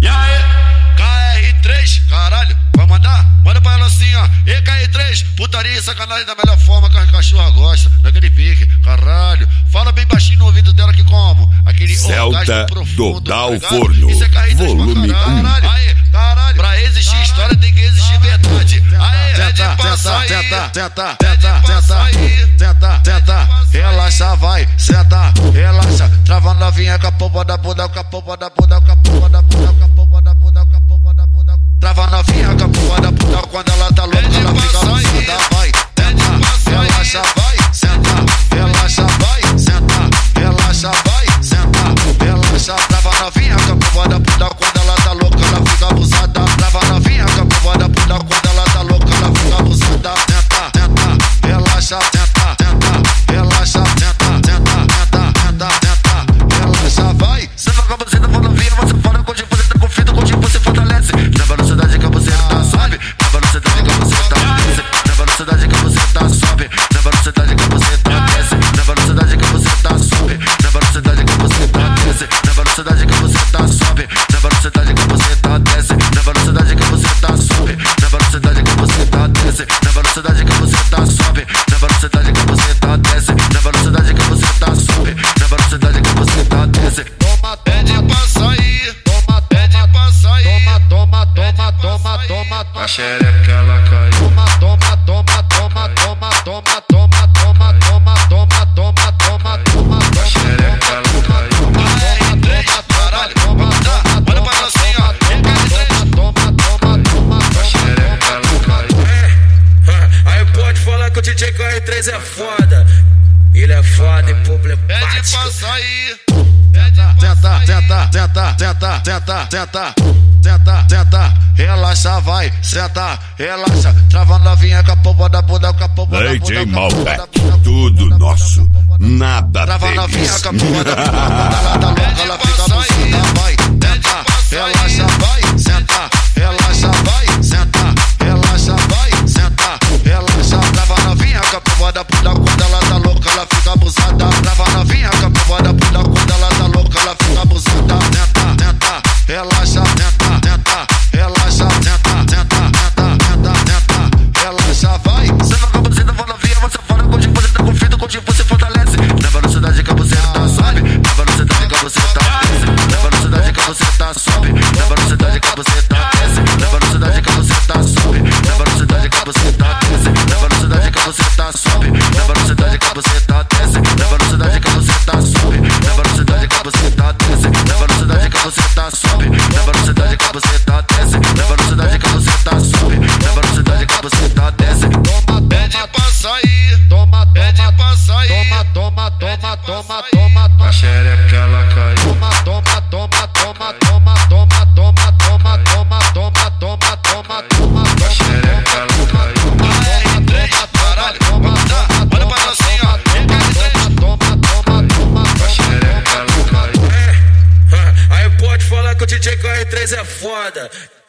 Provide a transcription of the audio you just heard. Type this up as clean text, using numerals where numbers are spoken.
E aí, KR3, caralho, vai mandar? Manda pra ela assim, ó. E KR3, putaria e sacanagem da melhor forma que a cachorra gosta. Daquele pique, caralho. Fala bem baixinho no ouvido dela que como. Aquele Celta profundo, Dodal tá Forno, isso é KR3 volume 1. Aí, caralho. Pra existir história tem que existir verdade. Aí, é de passar aí. Tenta, relaxa, vai, senta, relaxa. Trava novinha com a popa da bunda, com a popa da bunda, com a popa da bunda, com a popa da bunda, com a popa da bunda. Trava novinha com a popa da bunda, quando ela tá louca, ela fica abusada, vai. Tenta, relaxa, vai, senta, relaxa, vai, senta, relaxa, vai, senta, relaxa. Trava novinha com a popa da bunda, quando ela tá louca, ela fica abusada. Trava novinha com a popa da bunda, quando ela tá louca, ela fica abusada. Tenta, relaxa, relaxa, relaxa, vai. Você vai com a buceta, for novinha, você fala com tipo, você tá com fita, com tipo, você fortalece. Na velocidade que a buceta sobe, na velocidade que a buceta desce, na velocidade que a buceta sobe, na velocidade que a buceta desce, na velocidade que a buceta sobe, na velocidade que a buceta desce, na velocidade que a buceta sobe, na velocidade que a buceta desce, na velocidade que a buceta sobe, na velocidade que a buceta desce, na velocidade que a buceta sobe, na velocidade que a buceta desce, na velocidade que a buceta sobe, na velocidade que a buceta desce. Toma, É de passar aí. toma, É de passar aí. toma, A xereca ela caiu. toma, A xereca ela caiu. KR3, caralho, vai mandar? Manda pra ela assim, ó. E KR3. A xereca ela caiu. Aí pode falar que o DJ KR3 é foda. Ele é foda e É de problemático. passar aí. Tenta, relaxa, vai, senta, relaxa. Trava novinha com a popa da bunda, com a popa da bunda. DJ Malbec, tudo nosso, nada Trava novinha deles. com a popa da bunda, quando ela tá louca, ela fica abusada, vai. Tenta, relaxa, vai, senta, relaxa, vai, senta, relaxa, vai, senta, relaxa. Trava novinha com a popa da bunda, quando ela tá louca, ela fica abusada. Trava novinha com a popa da bunda, quando ela tá louca, ela fica abusada. Tenta, relaxa, relaxa, relaxa, vai. Você vai com a buceta, for novinha, você fala com tipo, você tá com fita, com tipo, você fortalece. Na velocidade que a buceta sobe, na velocidade que a buceta desce, na velocidade que a buceta sobe, na velocidade que a buceta desce, na velocidade que a buceta sobe, na velocidade que a buceta desce, na velocidade que a buceta sobe, na velocidade que a buceta desce, na velocidade que a buceta sobe, na velocidade que a buceta desce, na velocidade que a buceta sobe, na velocidade que a buceta desce, na velocidade que a buceta sobe, na velocidade que a buceta desce. É de passar aí. Toma, É de passar aí. A xereca ela caiu. A xereca ela caiu. KR3, caralho, vai mandar? Manda pra ela assim, ó. E KR3. A xereca ela caiu. Aí pode falar que o DJ KR3 é foda.